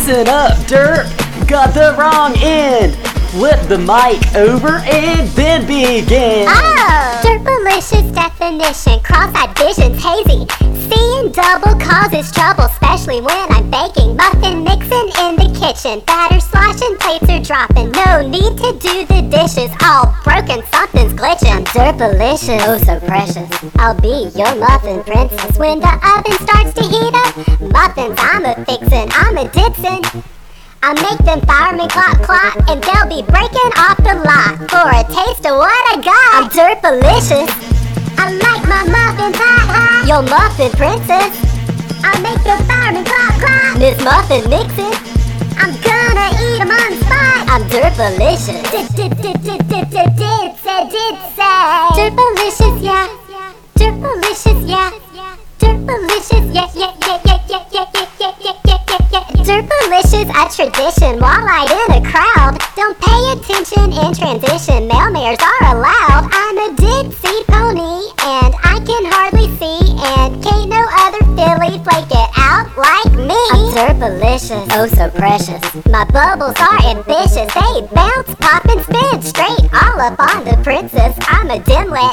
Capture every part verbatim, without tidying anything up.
Listen up, derp, got the wrong end. Flip the mic over and then begin. Oh! Derpalicious definition, cross-eyed vision's hazy. Seeing double causes trouble, especially when I'm baking. Muffin mixing in the kitchen, batter sloshing, plates are dropping. No need to do the dishes, all broken, something's glitching. I'm derpalicious, oh so precious. I'll be your muffin princess. When the oven starts to heat up, muffins I'm a fixin', I'm a dipsin'. I make them firemen clop clop, and they'll be breaking off the lot for a taste of what I got. I'm derpalicious. I like my muffins hot hot. Your muffin princess. I make the firemen clop clop. Miss Muffin mixin'. I'm gonna eat 'em on the spot. I'm derpalicious. Did did did did did did did say did say. Derpalicious, yeah. Derpalicious, yeah. Derpalicious, yeah yeah yeah yeah yeah yeah yeah yeah yeah yeah yeah. Derpalicious, a tradition, walleye in a crowd. Don't pay attention in transition, male mares are allowed. I'm a dipsy pony, and I can hardly see, and can't no other filly flake it out like me. I'm derpalicious, oh so precious. My bubbles are ambitious, they bounce, pop, and spin straight all up on the princess. I'm a dimwit.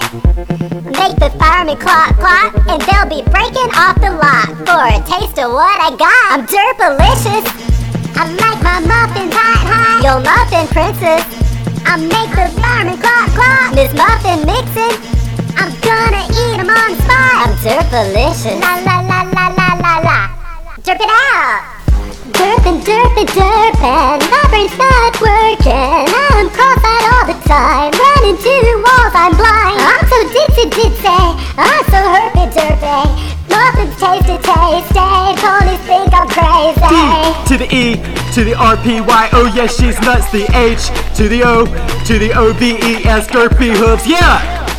Make the firemen clop clop, and they'll be breaking off the lot for a taste of what I got. I'm derpalicious. I like my muffins hot hot. Your muffin princess. I make the firemen clop clop. Miss Muffin mixin'. I'm gonna eat 'em on the spot. I'm derpalicious. La la la la la la la. Derp it out. Derpin', derpin', derpin'. My brain's not working. I'm cross-eyed all the time. Running to walls, I'm blind. I'm so ditsy ditsy. I'm so herpy derpy. Muffins tasty tasty. Ponies think I'm crazy. D to the E to the R P Y. Oh yes, she's nuts. The H to the O to the O V E S. Derpy hooves. Yeah.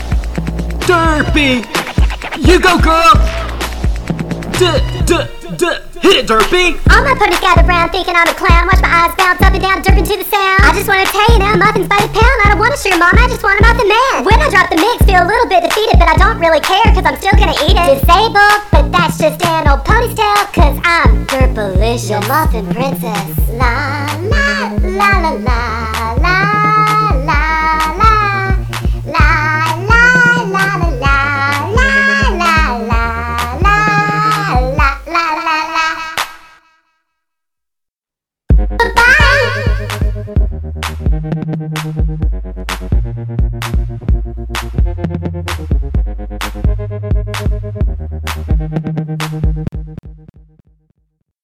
Derpy. You go, girl. D d d. Hit it, Derpy! All my ponies gather round thinking I'm a clown. Watch my eyes bounce up and down, derping to the sound. I just wanna tell you now, muffins by the pound. I don't want a sugar mom, I just want a muffin man. When I drop the mix, feel a little bit defeated, but I don't really care, cause I'm still gonna eat it. Disabled, but that's just an old pony's tail, cause I'm derpalicious. Your muffin princess. La la la la la la la la la la la la la la la Bye.